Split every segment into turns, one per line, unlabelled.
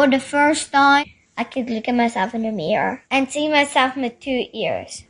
For the first time, I could look at myself in the mirror and see myself with 2 ears.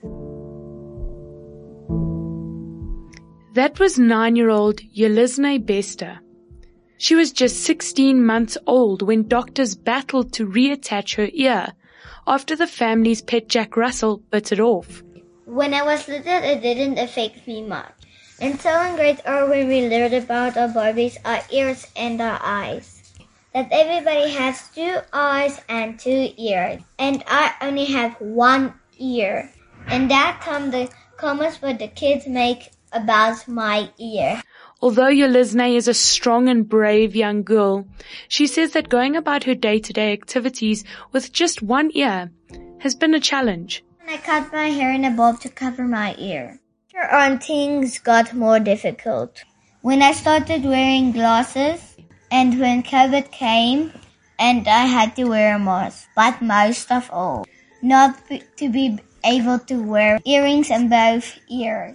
That was 9-year-old Yelisnay Bester. She was just 16 months old when doctors battled to reattach her ear after the family's pet Jack Russell bit it off.
When I was little, it didn't affect me much. Until in grade 8 when we learned about our Barbies, our ears and our eyes. That everybody has 2 eyes and 2 ears. And I only have 1 ear. And that time the comments what the kids make about my ear.
Although Yelisnay is a strong and brave young girl, she says that going about her day-to-day activities with just 1 ear has been a challenge.
I cut my hair in a bob to cover my ear. Later on, things got more difficult. When I started wearing glasses, and when COVID came, and I had to wear a mask. But most of all, not to be able to wear earrings in both ears.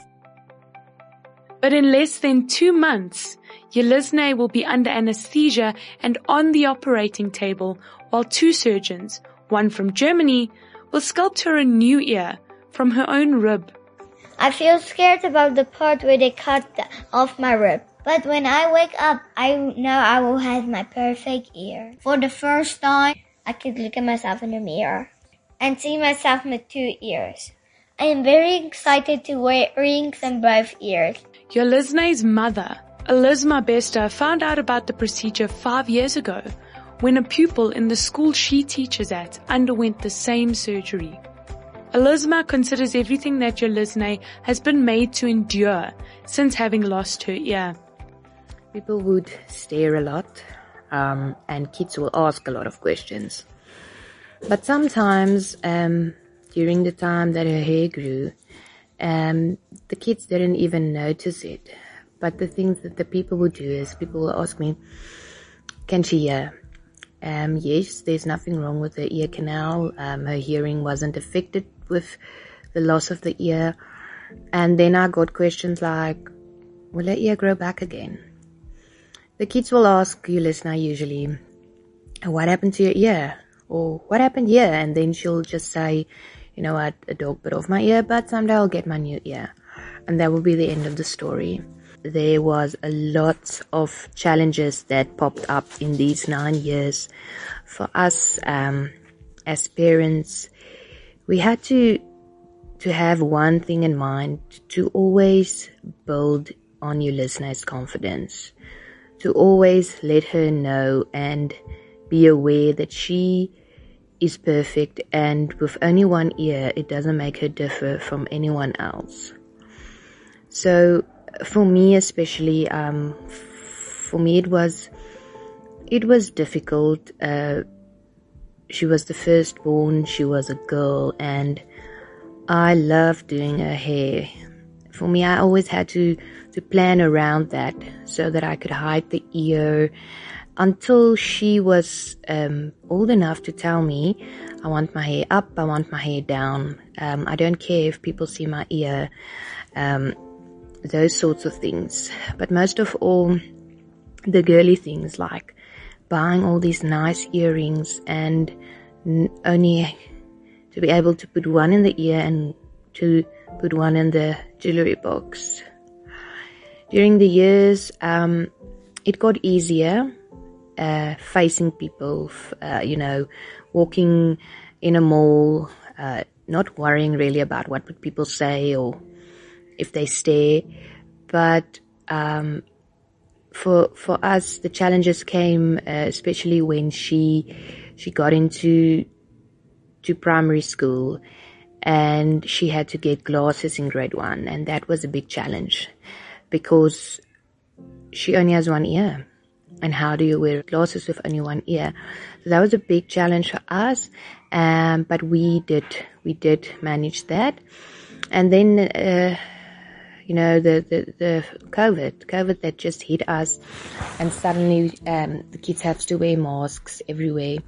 But in less than 2 months, Yelisnay will be under anesthesia and on the operating table, while 2 surgeons, one from Germany, will sculpt her a new ear from her own rib.
I feel scared about the part where they cut off my rib. But when I wake up, I know I will have my perfect ear. For the first time, I could look at myself in the mirror and see myself with 2 ears. I am very excited to wear earrings in both ears.
Yelisnay's mother, Elisma Bester, found out about the procedure 5 years ago when a pupil in the school she teaches at underwent the same surgery. Elisma considers everything that Yelisnay has been made to endure since having lost her ear.
People would stare a lot, and kids will ask a lot of questions. But sometimes, during the time that her hair grew, the kids didn't even notice it. But the things that the people would do is people will ask me, can she hear? Yes, there's nothing wrong with the ear canal. Her hearing wasn't affected with the loss of the ear. And then I got questions like, will her ear grow back again? The kids will ask Yelisnay usually, what happened to your ear? Or what happened here? And then she'll just say, you know what, a dog bit off my ear, but someday I'll get my new ear. And that will be the end of the story. There was a lot of challenges that popped up in these 9 years. For us, as parents, we had to have one thing in mind, to always build on Yelisnay's confidence, to always let her know and be aware that she is perfect, and with only 1 ear, it doesn't make her differ from anyone else. So for me especially, for me it was difficult. She was the firstborn, she was a girl, and I loved doing her hair. For me, I always had to plan around that so that I could hide the ear until she was old enough to tell me, I want my hair up, I want my hair down, I don't care if people see my ear, those sorts of things. But most of all, the girly things like buying all these nice earrings and only to be able to put one in the ear and to put one in the jewelry box. During the years, it got easier, facing people, walking in a mall, not worrying really about what would people say or if they stare. But for us, the challenges came especially when she got into primary school, and she had to get glasses in grade 1, and that was a big challenge because she only has 1 ear. And how do you wear glasses with only 1 ear? So that was a big challenge for us, but we did manage that. And then the COVID that just hit us, and suddenly the kids have to wear masks everywhere.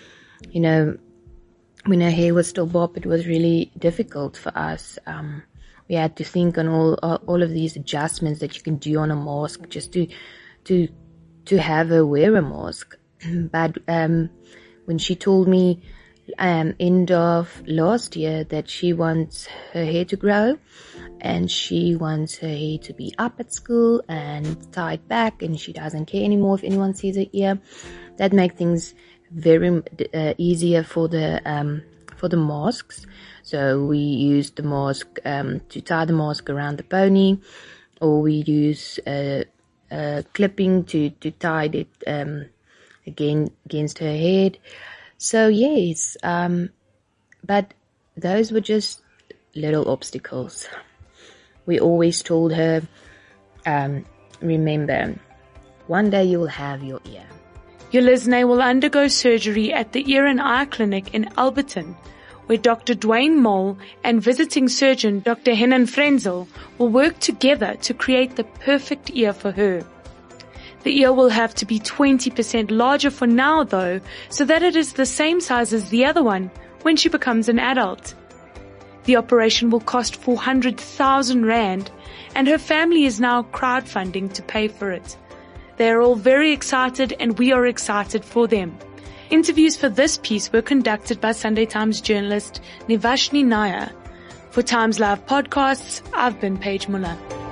When her hair was still bob, it was really difficult for us. We had to think on all of these adjustments that you can do on a mask just to have her wear a mask. But when she told me end of last year that she wants her hair to grow and she wants her hair to be up at school and tied back, and she doesn't care anymore if anyone sees her ear. That makes things very easier for the masks. So we use the mask to tie the mask around the pony, or we use clipping to tie it against her head. So yes, but those were just little obstacles. We always told her, remember, one day you will have your ear.
Ulysne will undergo surgery at the Ear and Eye Clinic in Alberton, where Dr. Dwayne Mole and visiting surgeon Dr. Henan Frenzel will work together to create the perfect ear for her. The ear will have to be 20% larger for now though, so that it is the same size as the other one when she becomes an adult. The operation will cost 400,000 Rand, and her family is now crowdfunding to pay for it. They are all very excited, and we are excited for them. Interviews for this piece were conducted by Sunday Times journalist Nivashni Nair. For Times Live Podcasts, I've been Paige Muller.